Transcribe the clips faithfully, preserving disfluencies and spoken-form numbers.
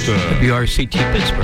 Rooster. W R C T Pittsburgh.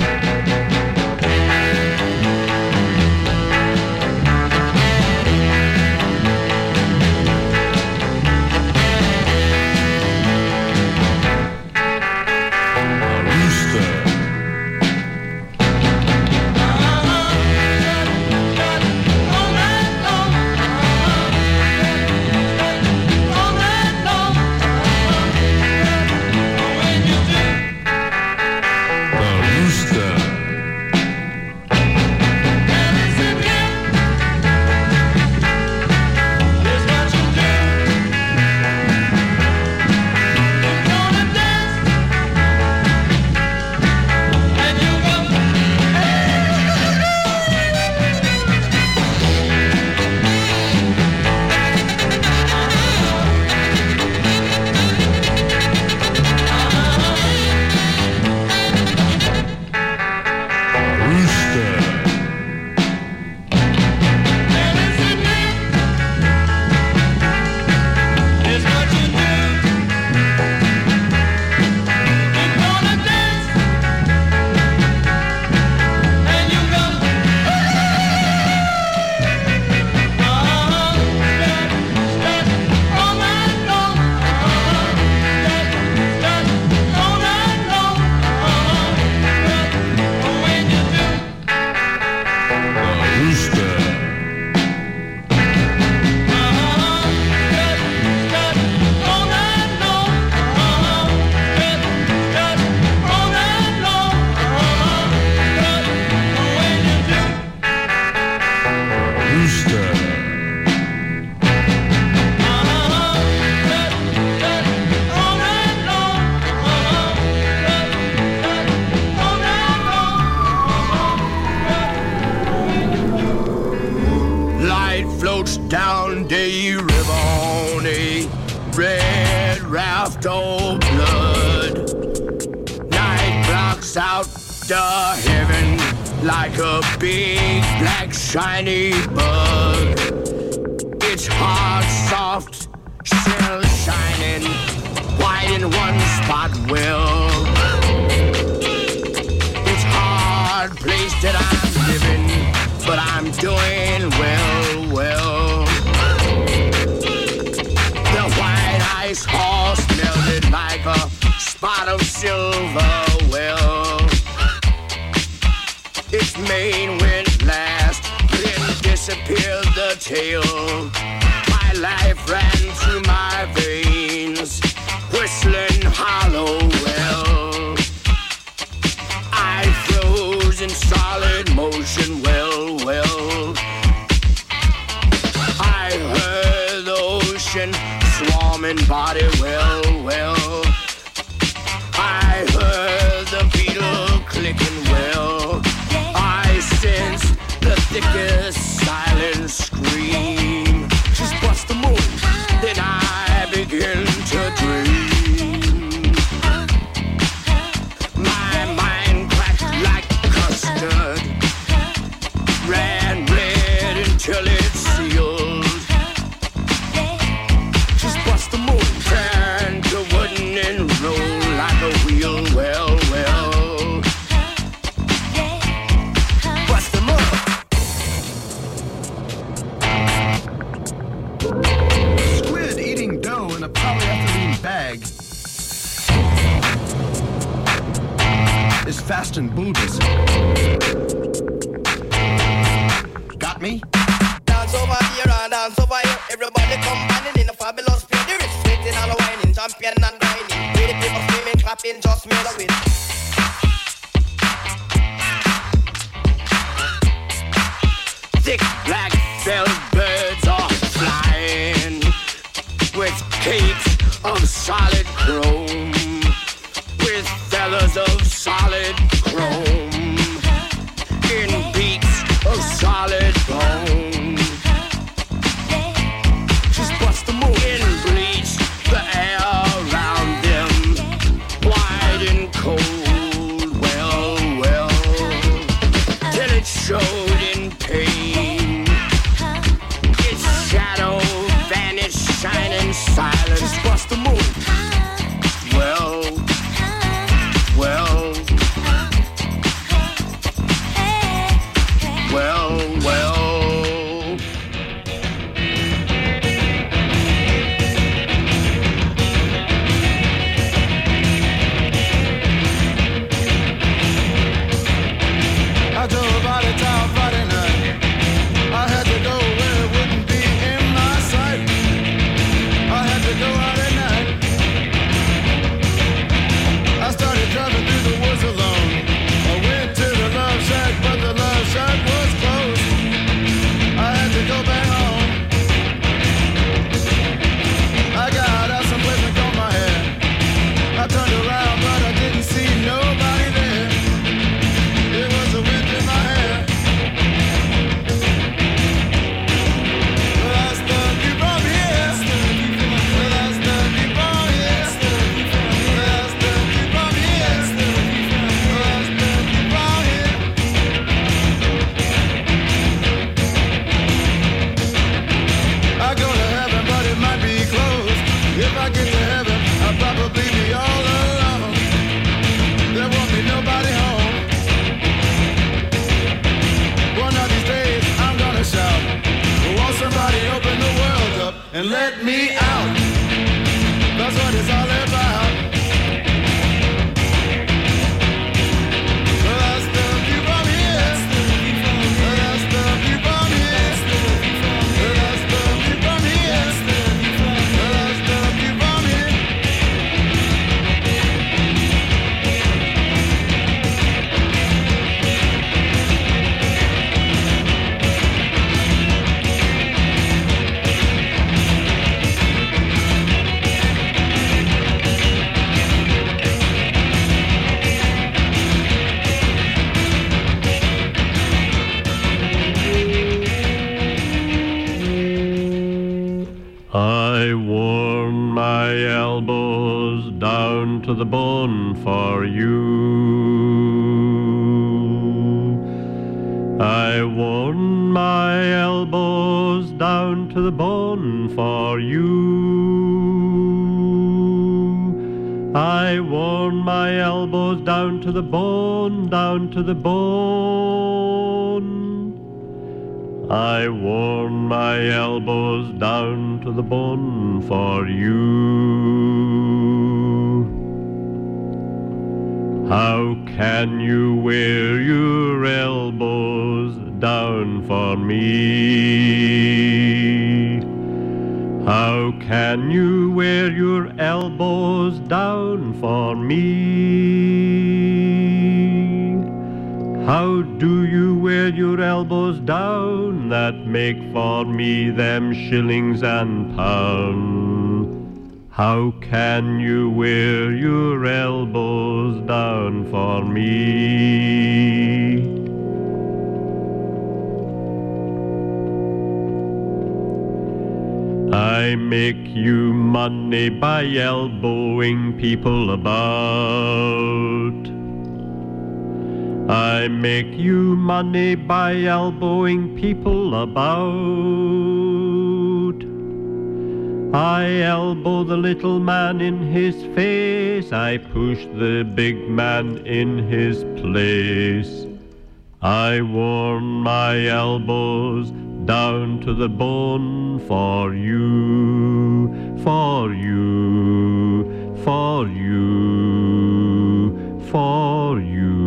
Shiny bug. It's hard, soft, shell shining, white in one spot. Well, it's hard place that I'm living, but I'm doing well, well. The white ice horse melted like a spot of silver. Well, its mane went last. Disappeared the tail. My life ran through my veins, whistling hollow. Well, I froze in solid motion. Well, well, I heard the ocean swarming body. Well, well, I heard the beetle clicking. Well, I sensed the thickest silent scream. Just bust the move, then I begin to dream. My mind cracked like custard, ran red until it sealed. Just bust the move, turn to wooden and roll like a wheel. Well, well, bust the move. Squid eating dough in a polyethylene bag is fast and bulbous. Got me? Dance over here and dance over here. Everybody combining in a fabulous spirit. There is sweating and whining, champion and grinding. With the people screaming, clapping, just made a win. Thick black felt birds are flying with cakes of solid chrome, with feathers of solid chrome, in beaks of solid bone. Just bust the move in bleach, the air around them, wide and cold. Well, well, till it showed in pain. Its shadow vanished, shining silence. Just bust the move. Well, well. you. I worn my elbows down to the bone for you. I worn my elbows down to the bone, down to the bone. I worn my elbows down to the bone for you. How can you wear your elbows down for me? How can you wear your elbows down for me? How do you wear your elbows down that make for me them shillings and pounds? How can you wear your elbows down for me? I make you money by elbowing people about. I make you money by elbowing people about. I elbow the little man in his face, I push the big man in his place. I worn my elbows down to the bone for you, for you, for you, for you.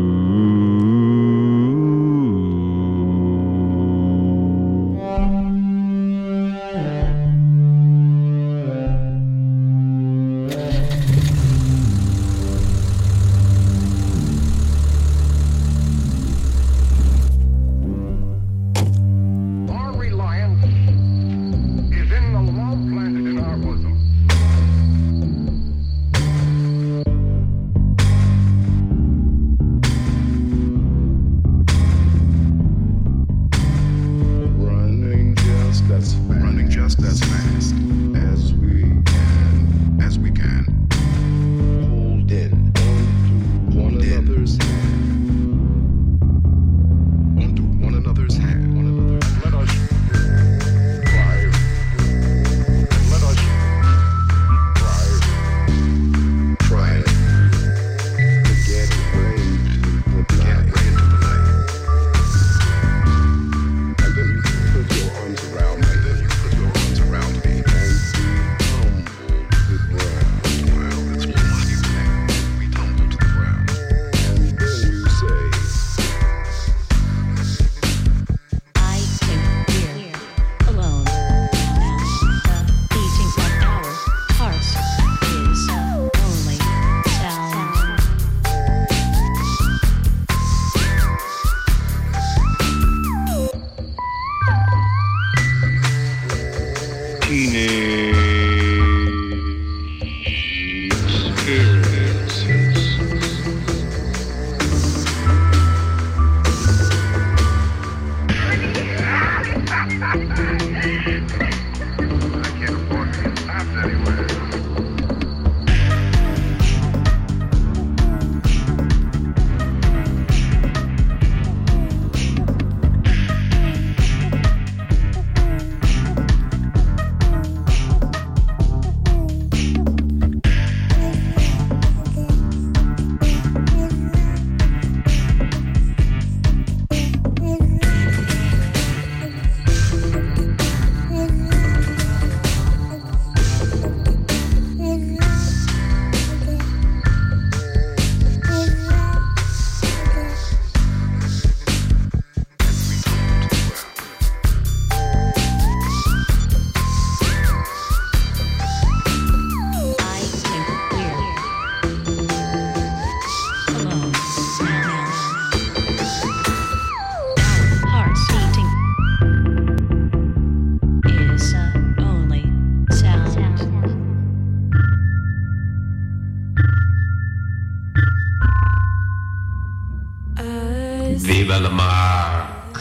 Viva la Mark.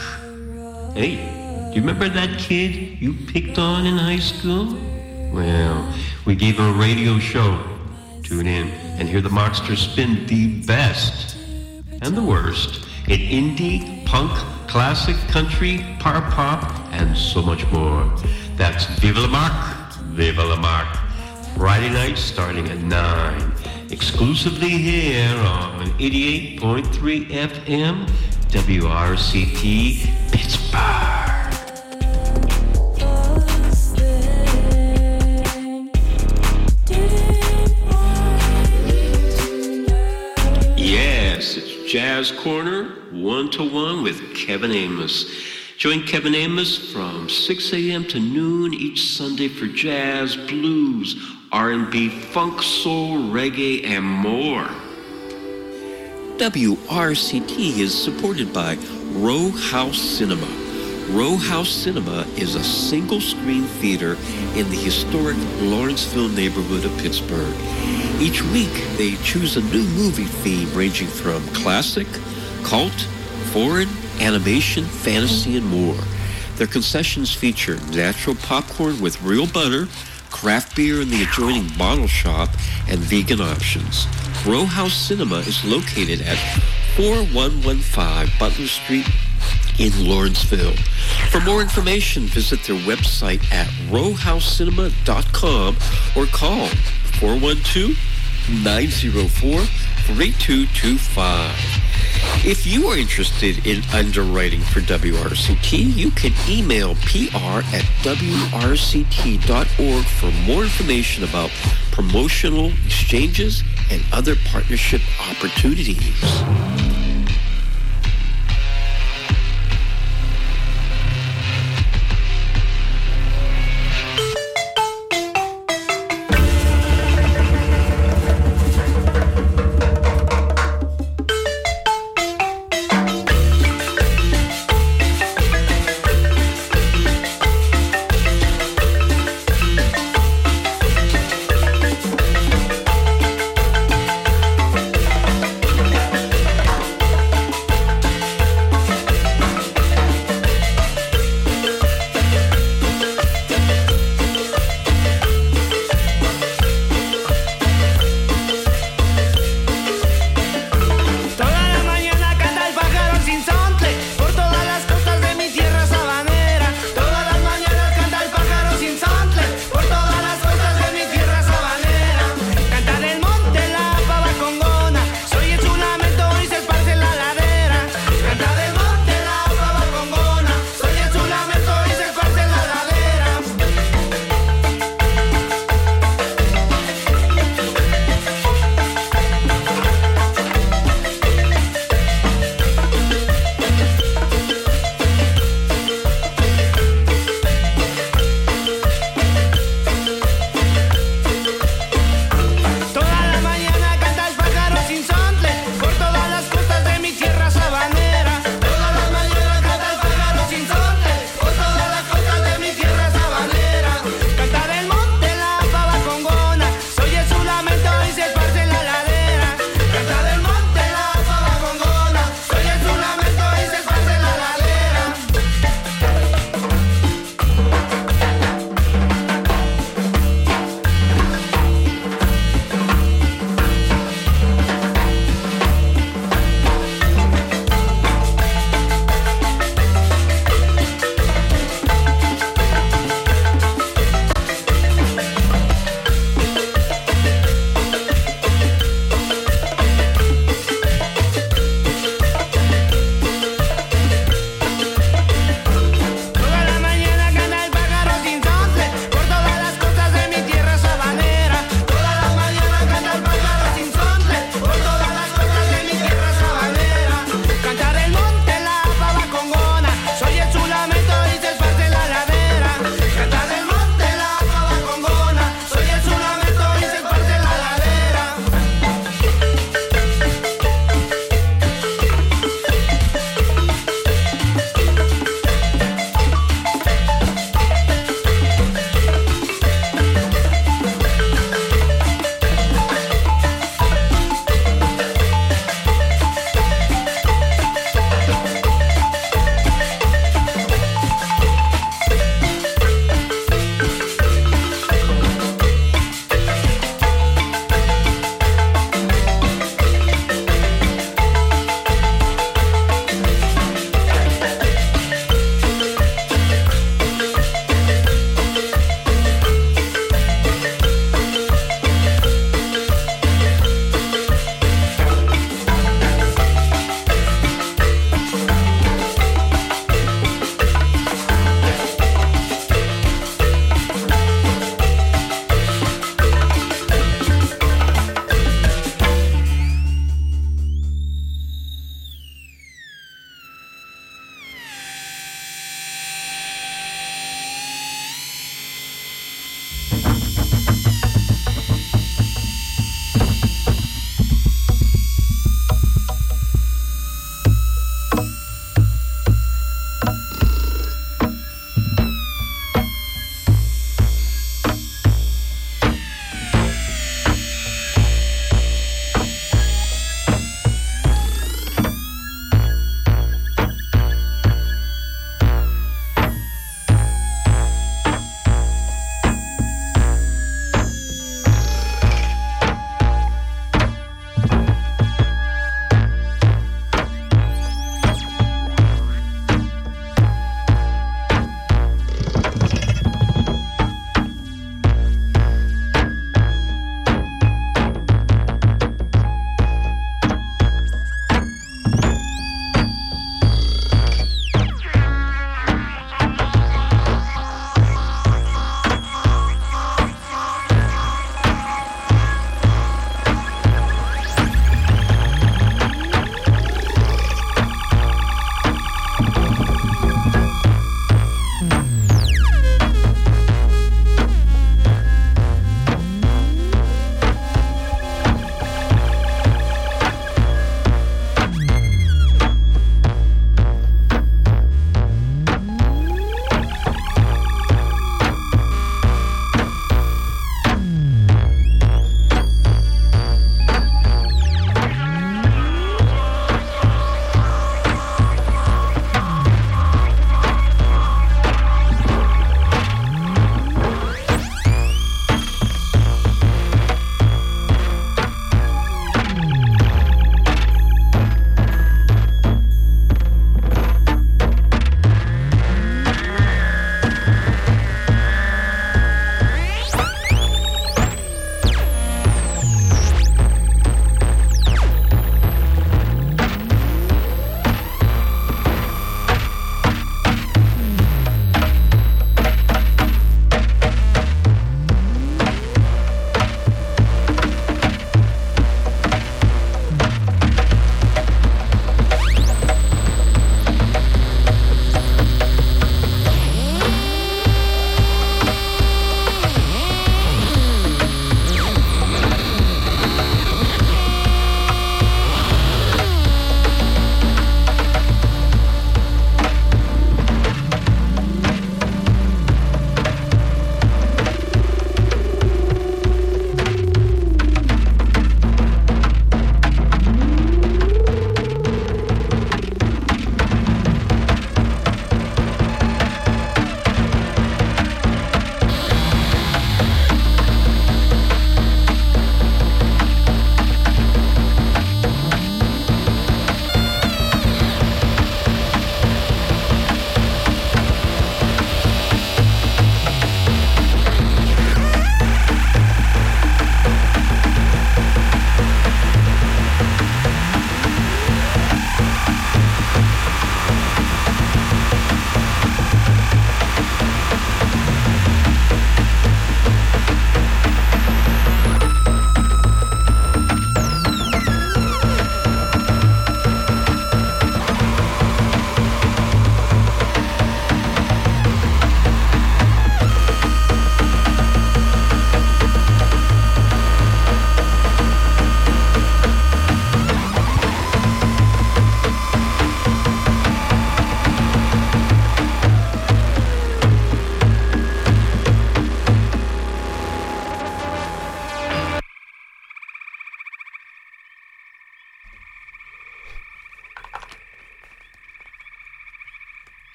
Hey, do you remember that kid you picked on in high school? Well, we gave him a radio show Tune in and hear the Marksters spin the best and the worst in indie, punk, classic, country, power pop, and so much more. That's Viva la Mark, Viva la Mark. Friday night starting at nine. Exclusively here on eighty-eight point three F M, W R C T, Pittsburgh. Yes, it's Jazz Corner, one-to-one with Kevin Amos. Join Kevin Amos from six a.m. to noon each Sunday for jazz, blues, R and B, funk, soul, reggae, and more. W R C T is supported by Row House Cinema. Row House Cinema is a single-screen theater in the historic Lawrenceville neighborhood of Pittsburgh. Each week, they choose a new movie theme ranging from classic, cult, foreign, animation, fantasy, and more. Their concessions feature natural popcorn with real butter, craft beer in the adjoining bottle shop, and vegan options. Row House Cinema is located at four one one five Butler Street in Lawrenceville. For more information, visit their website at row house cinema dot com or call four one two, nine zero four, three two two five. If you are interested in underwriting for W R C T, you can email P R at W R C T dot org for more information about promotional exchanges and other partnership opportunities.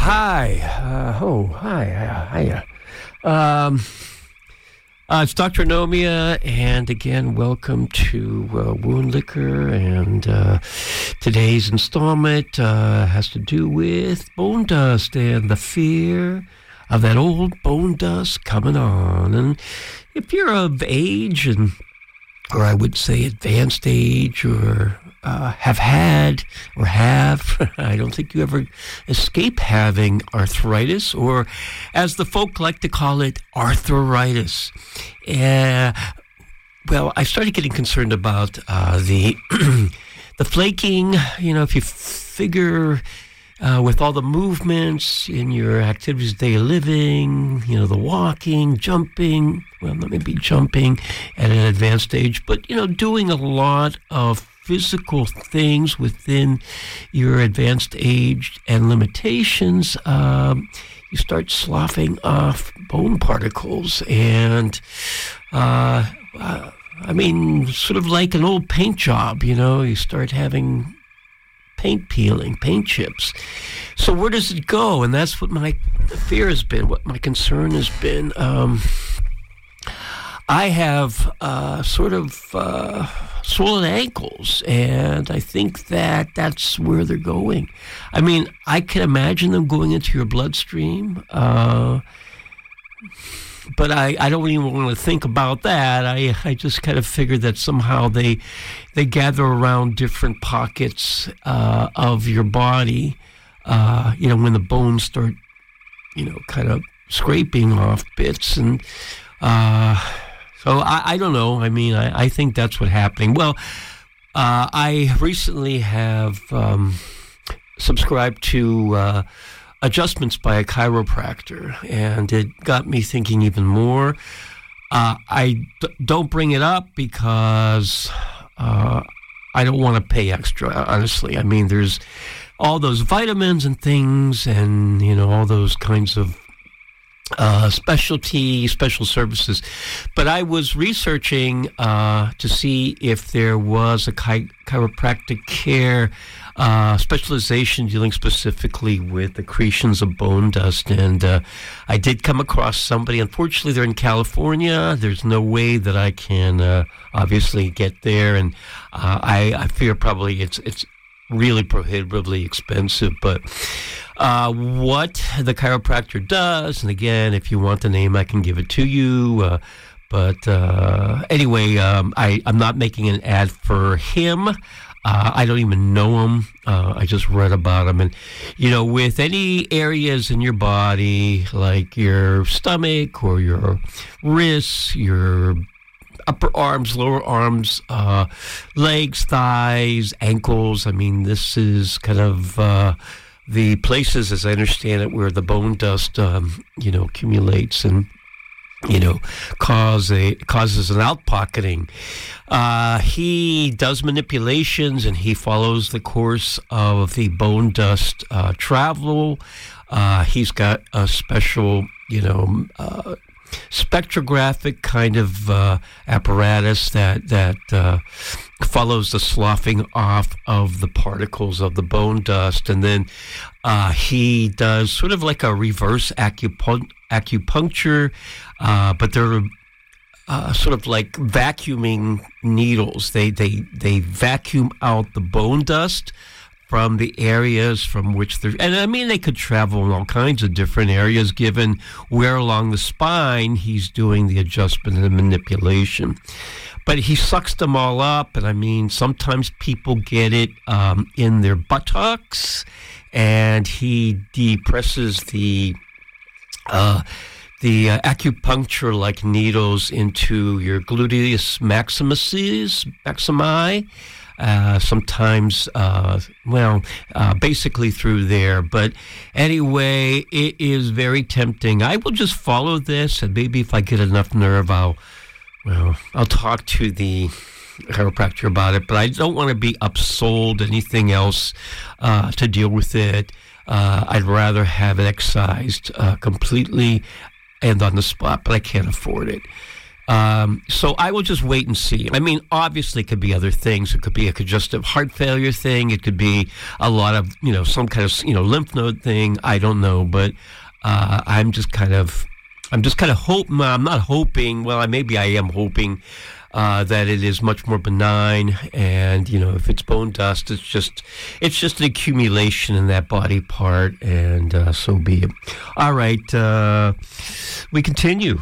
hi. Uh, oh, hi. Uh, hiya. Um, uh, it's Doctor Anomia, and again, welcome to uh, Wound Liquor. And uh, today's installment uh, has to do with bone dust and the fear of that old bone dust coming on. And if you're of age, and or I would say advanced age, or uh, have had or have, I don't think you ever escape having arthritis, or as the folk like to call it, arthritis. Uh, well, I started getting concerned about uh, the the flaking. You know, if you figure uh, with all the movements in your activities of daily living, you know, the walking, jumping, well, not maybe jumping at an advanced age, but, you know, doing a lot of physical things within your advanced age and limitations, um, you start sloughing off bone particles. And, uh, uh, I mean, sort of like an old paint job, you know, you start having paint peeling, paint chips. So where does it go? And that's what my fear has been, what my concern has been. Um, I have uh, sort of uh, swollen ankles, and I think that that's where they're going. I mean, I can imagine them going into your bloodstream, uh, but I, I don't even want to think about that. I I just kind of figured that somehow they they gather around different pockets uh, of your body. Uh, you know, when the bones start, you know, kind of scraping off bits, and uh, so I, I don't know. I mean, I, I think that's what's happening. Well, uh, I recently have um, subscribed to Uh, adjustments by a chiropractor, and it got me thinking even more. Uh, I d- don't bring it up because uh, I don't want to pay extra, honestly. I mean, there's all those vitamins and things, and, you know, all those kinds of uh, specialty, special services. But I was researching uh, to see if there was a chi- chiropractic care Uh, specialization dealing specifically with accretions of bone dust. And uh, I did come across somebody. Unfortunately, they're in California. There's no way that I can uh, obviously get there. And uh, I, I fear probably it's it's really prohibitively expensive. But uh, what the chiropractor does, and again, if you want the name, I can give it to you. Uh, but uh, anyway, um, I, I'm not making an ad for him. Uh, I don't even know him. Uh, I just read about him. And, you know, with any areas in your body, like your stomach or your wrists, your upper arms, lower arms, uh, legs, thighs, ankles, I mean, this is kind of uh, the places, as I understand it, where the bone dust, um, you know, accumulates and, you know, cause a causes an outpocketing. Uh, he does manipulations, and he follows the course of the bone dust uh, travel. Uh, he's got a special, you know, uh, spectrographic kind of uh, apparatus that that uh, follows the sloughing off of the particles of the bone dust, and then uh, he does sort of like a reverse acupun- acupuncture, uh, but they're uh, sort of like vacuuming needles. They they they vacuum out the bone dust from the areas from which they're, and I mean, they could travel in all kinds of different areas given where along the spine he's doing the adjustment and the manipulation. But he sucks them all up, and I mean, sometimes people get it um, in their buttocks, and he depresses the uh, the uh, acupuncture-like needles into your gluteus maximus, maximi. Uh, sometimes, uh, well, uh, basically through there. But anyway, it is very tempting. I will just follow this, and maybe if I get enough nerve, I'll, well, I'll talk to the chiropractor about it. But I don't want to be upsold anything else uh, to deal with it. Uh, I'd rather have it excised uh, completely and on the spot, but I can't afford it. Um, so I will just wait and see. I mean, obviously, it could be other things. It could be a congestive heart failure thing. It could be a lot of, you know, some kind of, you know, lymph node thing. I don't know, but uh, I'm just kind of, I'm just kind of hoping. I'm not hoping. Well, maybe I am hoping uh, that it is much more benign. And you know, if it's bone dust, it's just, it's just an accumulation in that body part, and uh, so be it. All right, uh, we continue.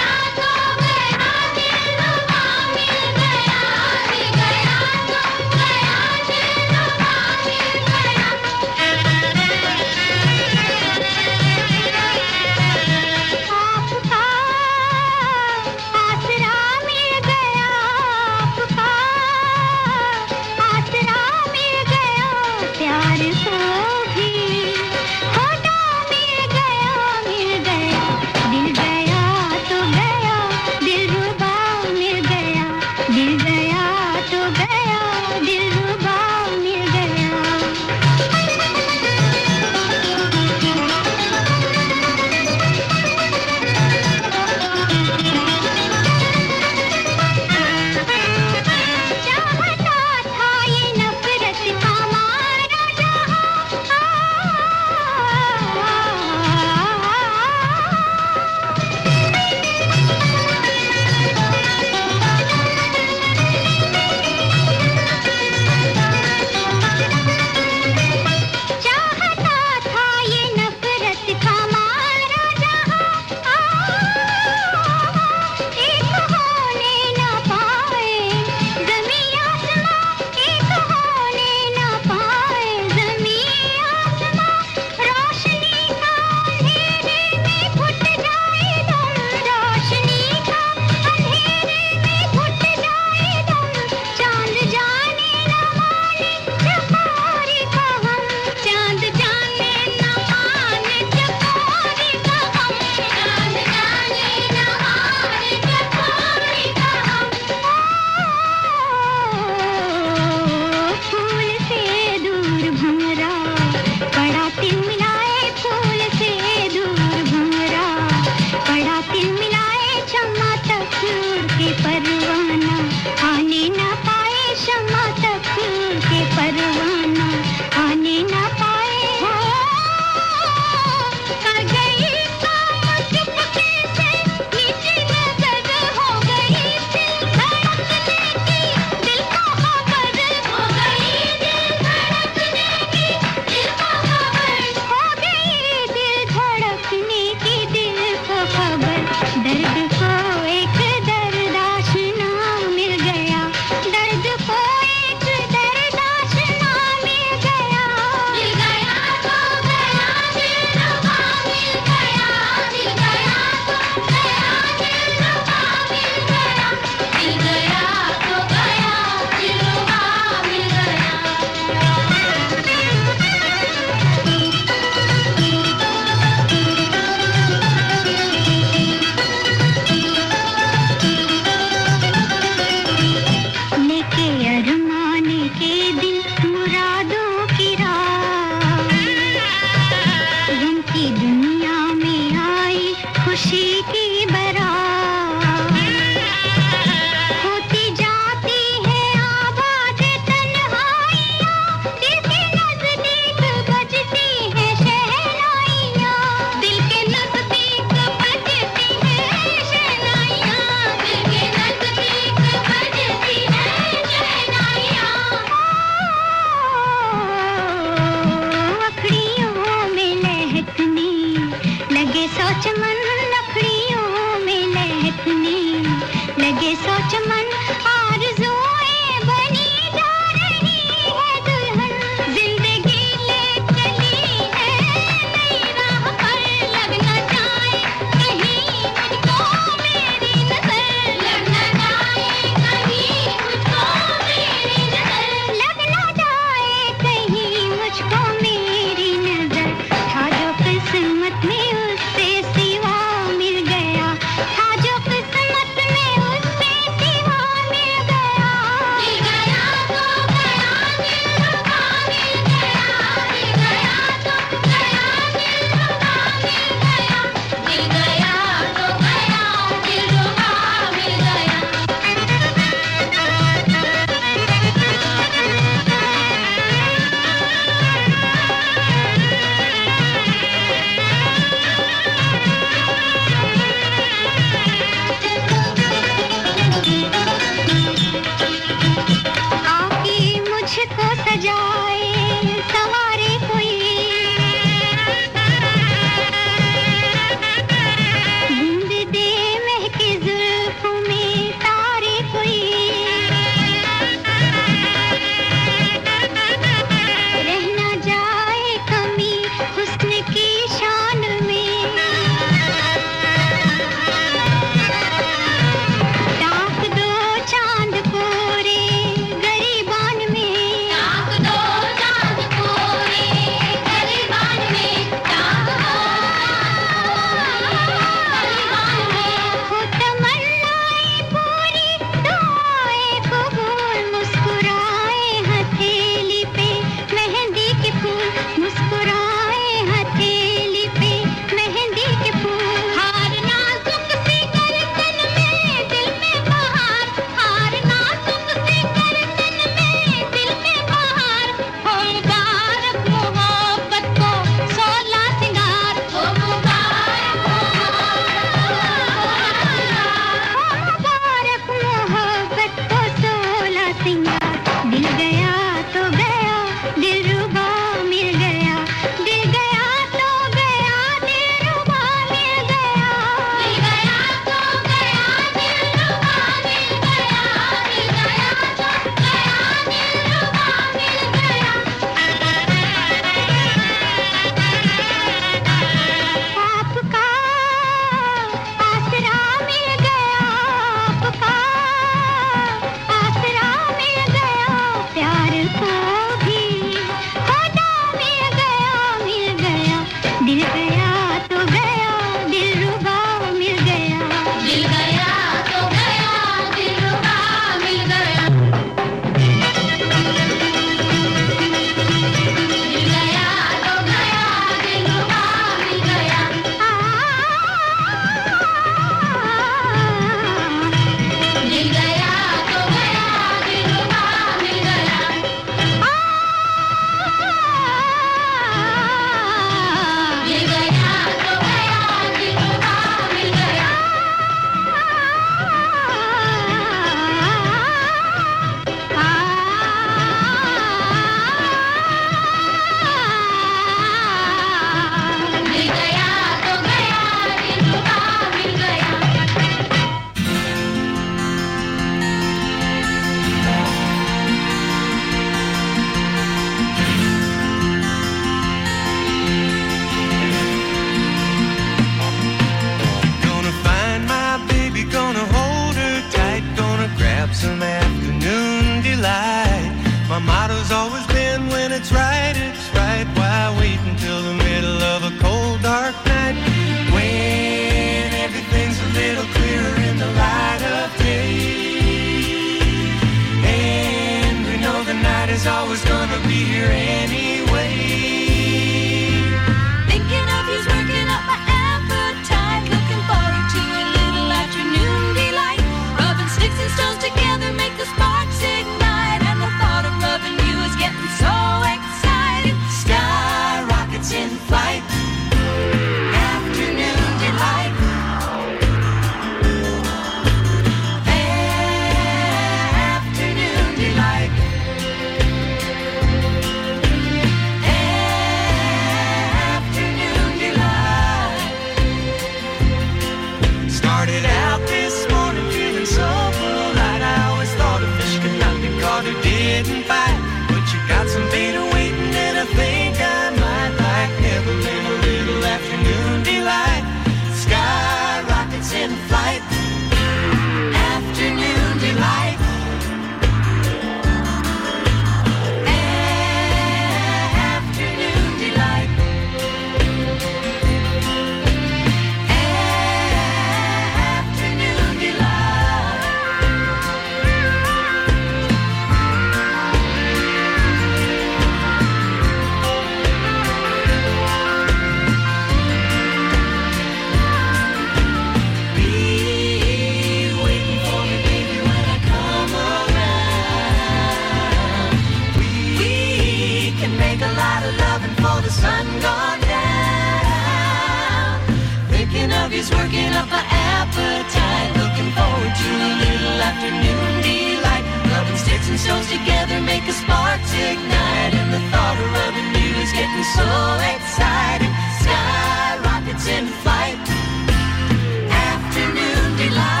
got a loving for the sun gone down. Thinking of you's working up my appetite. Looking forward to a little afternoon delight. Rubbing sticks and stones together make a sparks ignite. And the thought of rubbing you is getting so exciting. Sky rockets in flight. Afternoon delight.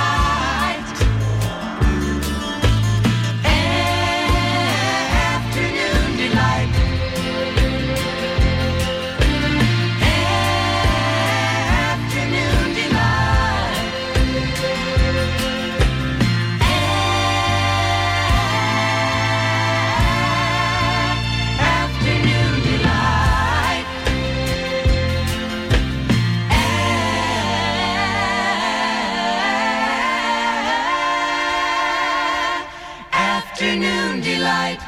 Afternoon delight. Afternoon delight. Afternoon delight. Afternoon delight.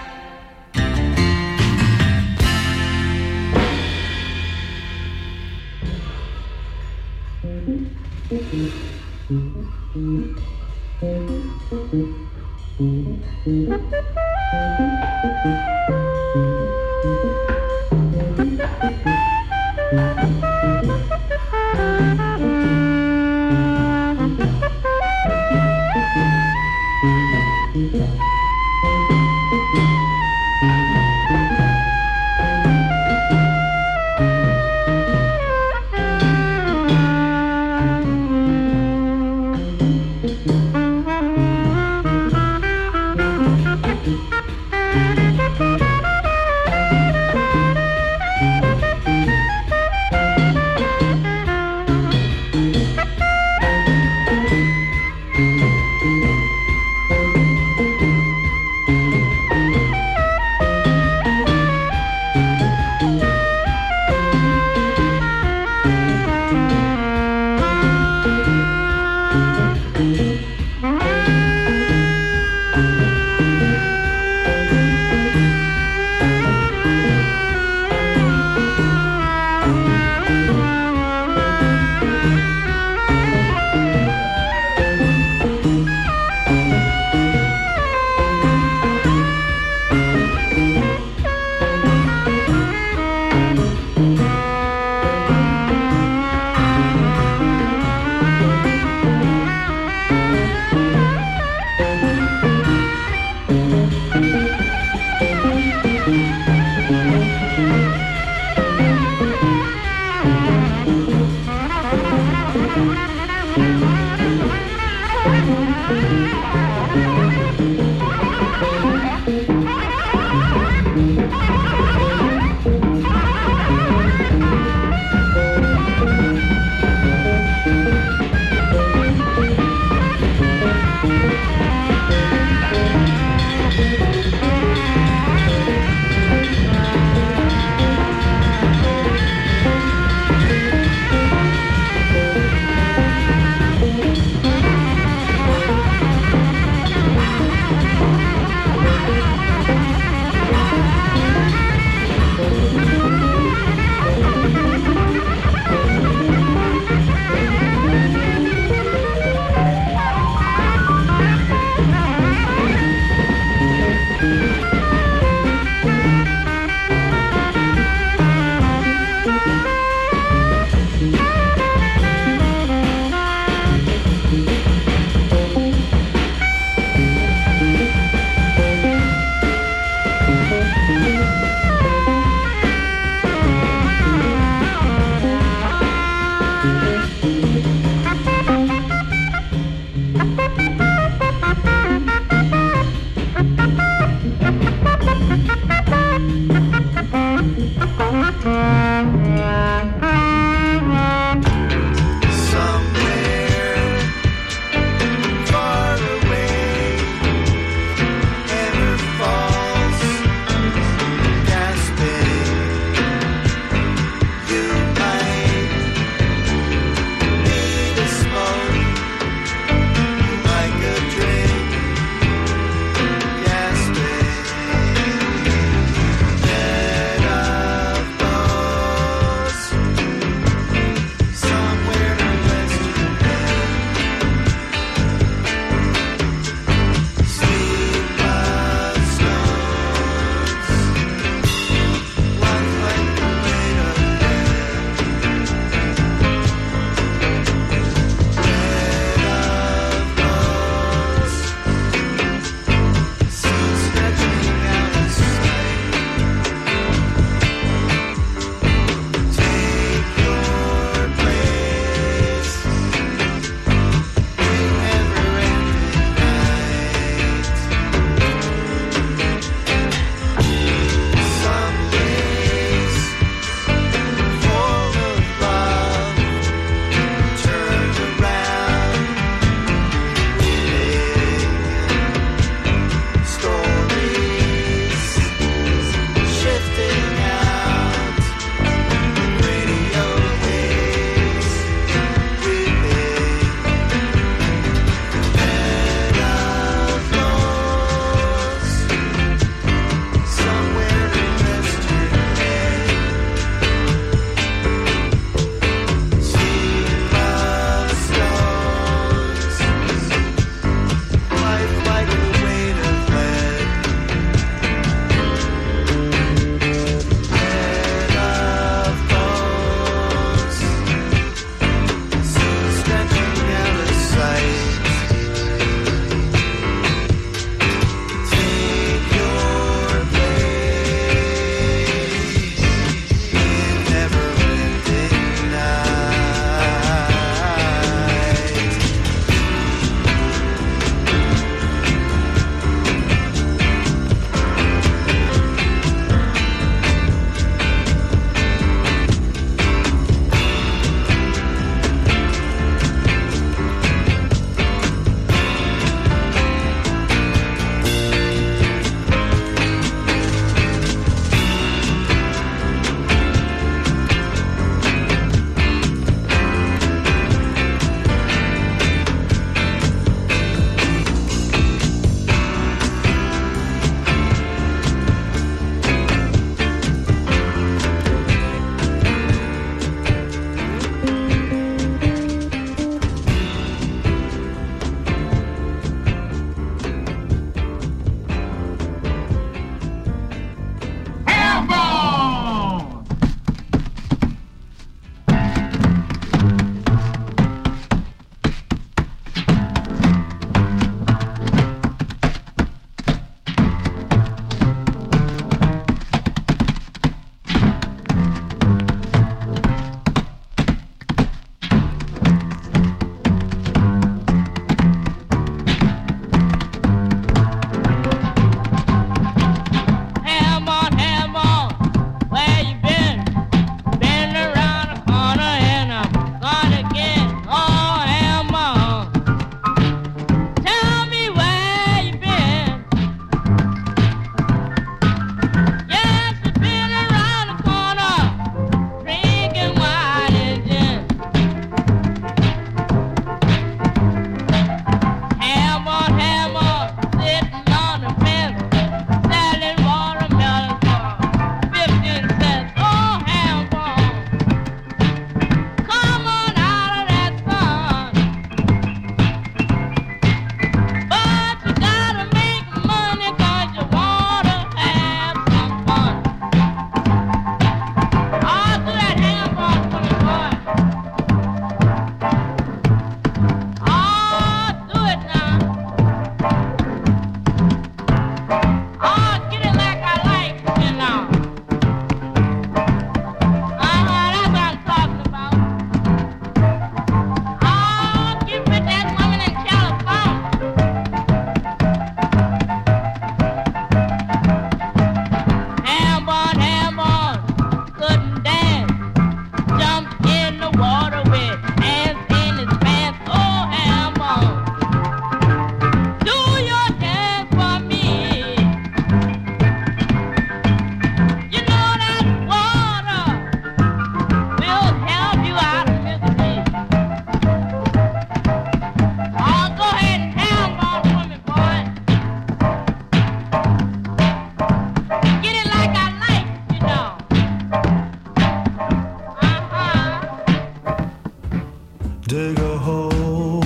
dig a hole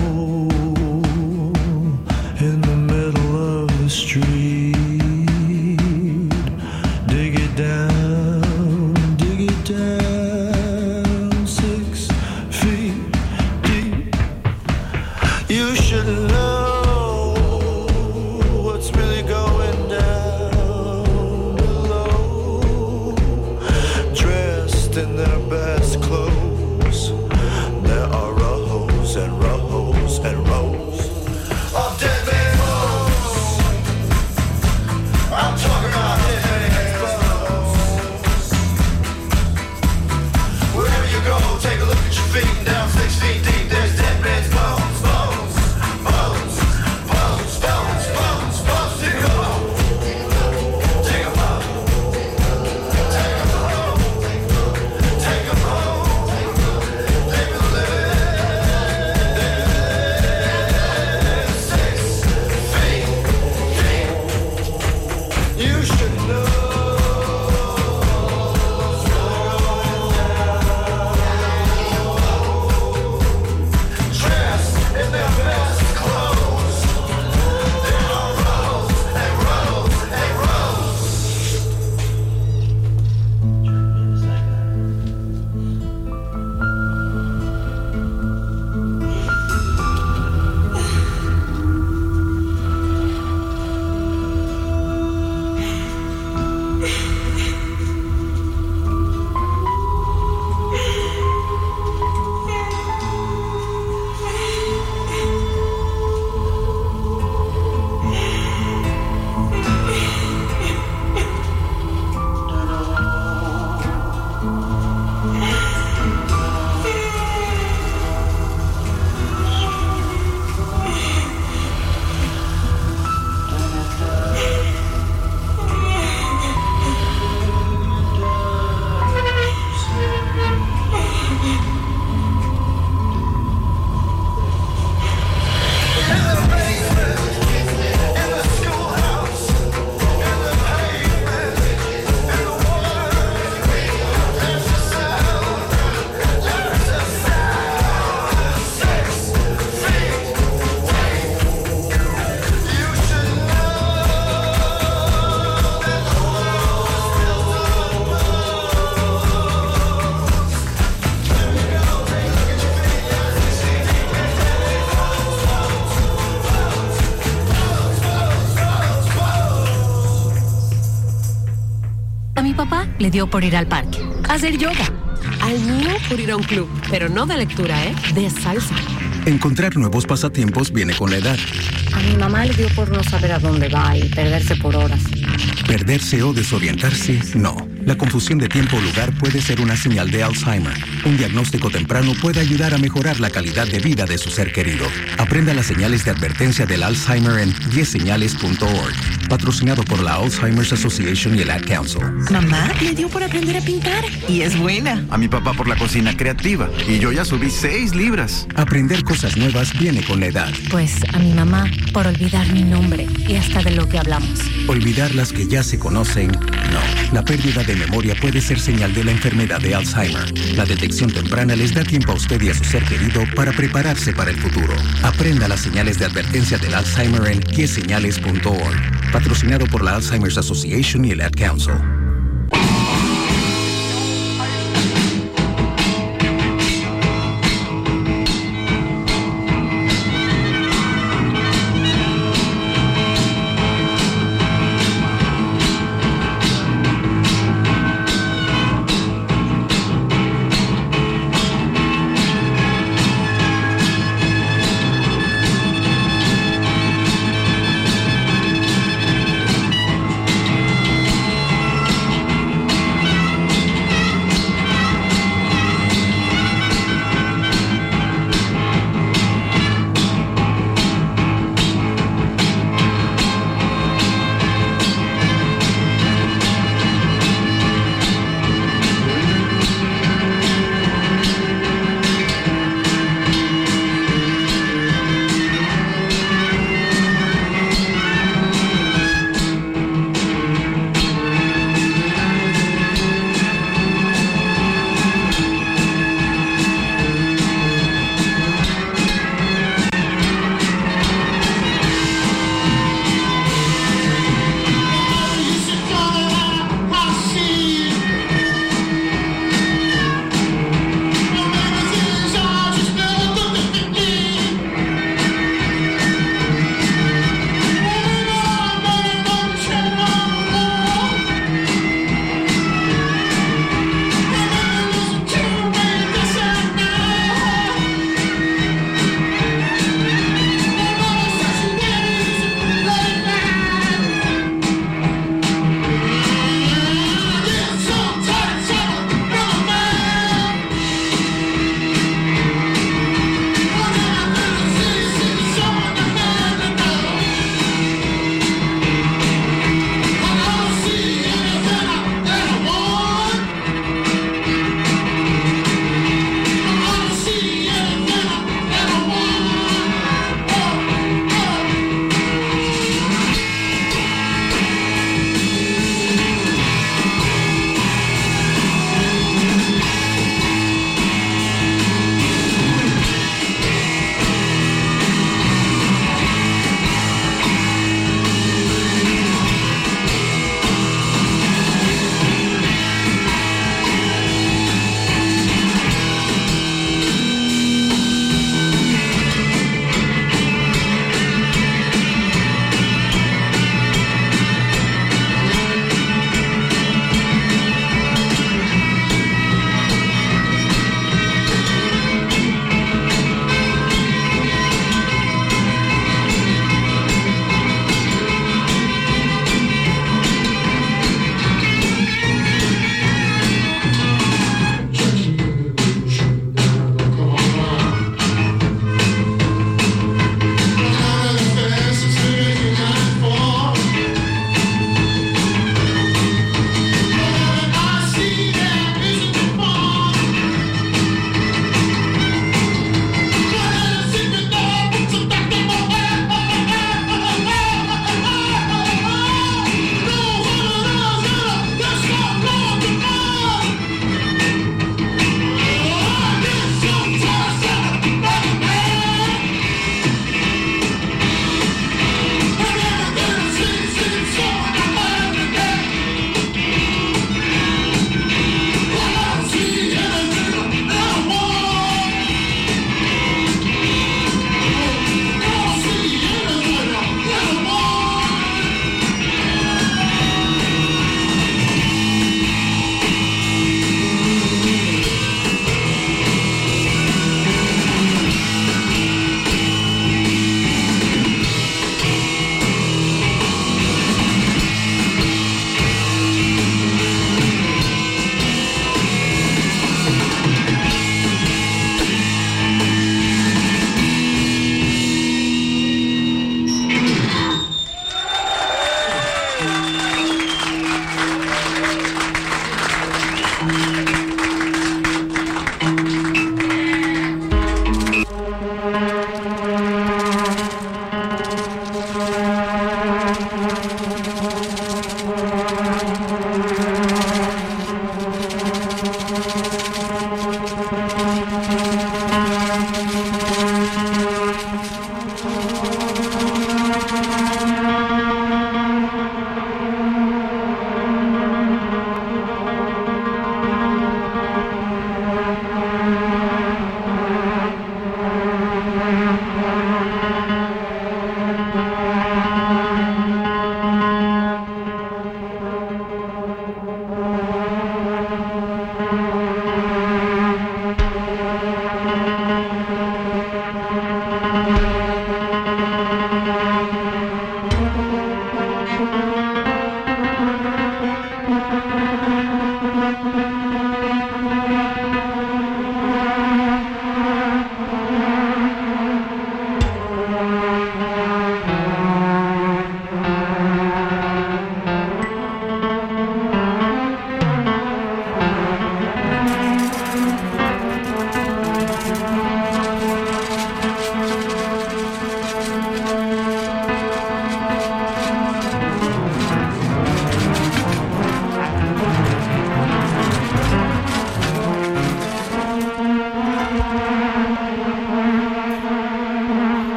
in the middle of the street. Dig it down, dig it down, six feet deep. You should know what's really going down below. Dressed in their best clothes, there are rows and rows and rows of dead man bones. I'm talking about dead man bones. Wherever you go, take a look at your feet and down six feet deep. There's dead man's bones, bones, bones, bones, bones, bones, bones. Dig 'em up, dig 'em up, take 'em home, take 'em home. They will live six feet deep. You should know. Dressed in their best clothes, there are rows and rows and rows. A mi papá le dio por ir al parque, a hacer yoga. Al mío por ir a un club, pero no de lectura, ¿eh? De salsa. Encontrar nuevos pasatiempos viene con la edad. A mi mamá le dio por no saber a dónde va y perderse por horas. Perderse o desorientarse, no. La confusión de tiempo o lugar puede ser una señal de Alzheimer. Un diagnóstico temprano puede ayudar a mejorar la calidad de vida de su ser querido. Aprenda las señales de advertencia del Alzheimer en diez señales punto org. Patrocinado por la Alzheimer's Association y el Ad Council. Mamá le dio por aprender a pintar y es buena. A mi papá por la cocina creativa y yo ya subí seis libras. Aprender cosas nuevas viene con la edad. Pues a mi mamá por olvidar mi nombre y hasta de lo que hablamos. Olvidar las que ya se conocen, no. La pérdida de memoria puede ser señal de la enfermedad de Alzheimer. La detección temprana les da tiempo a usted y a su ser querido para prepararse para el futuro. Aprenda las señales de advertencia del Alzheimer en diez señales punto org. Patrocinado por la Alzheimer's Association y el Ad Council.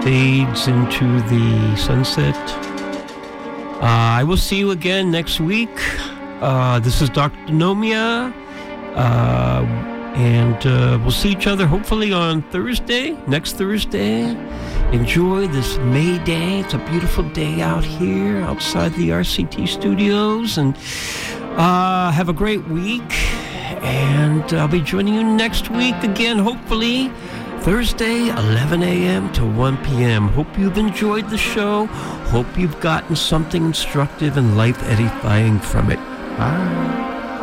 fades into the sunset. Uh, I will see you again next week. Uh, this is Doctor Nomia, uh, and uh, we'll see each other hopefully on Thursday, next Thursday. Enjoy this May Day. It's a beautiful day out here outside the R C T studios, and uh, have a great week. And I'll be joining you next week again, hopefully Thursday, eleven a.m. to one p.m. Hope you've enjoyed the show. Hope you've gotten something instructive and life-edifying from it. Bye.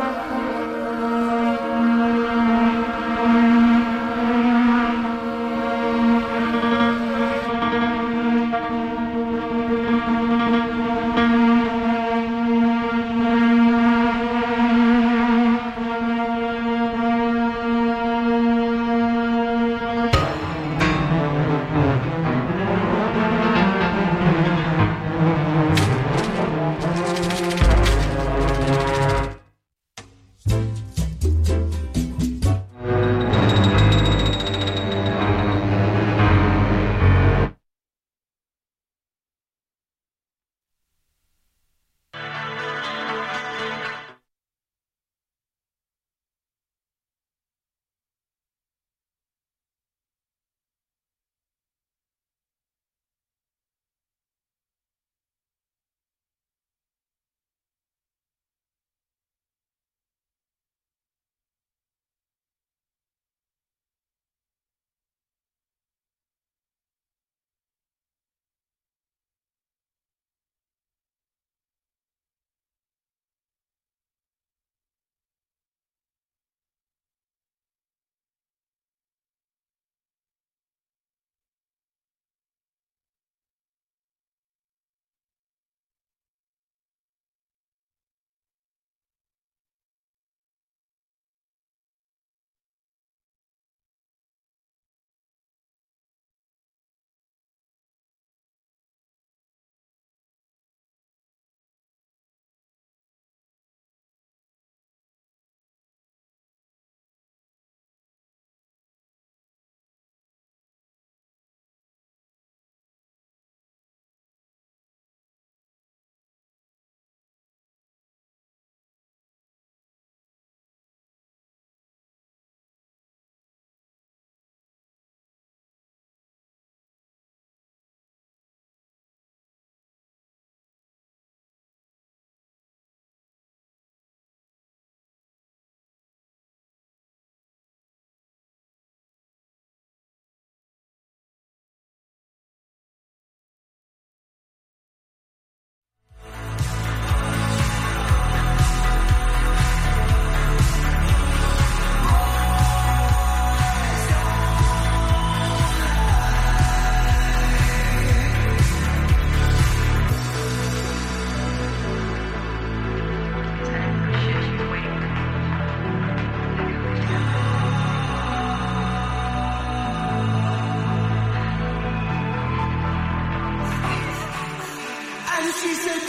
She said,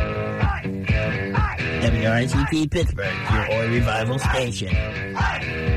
W R C P Pittsburgh, your Oi Revival station.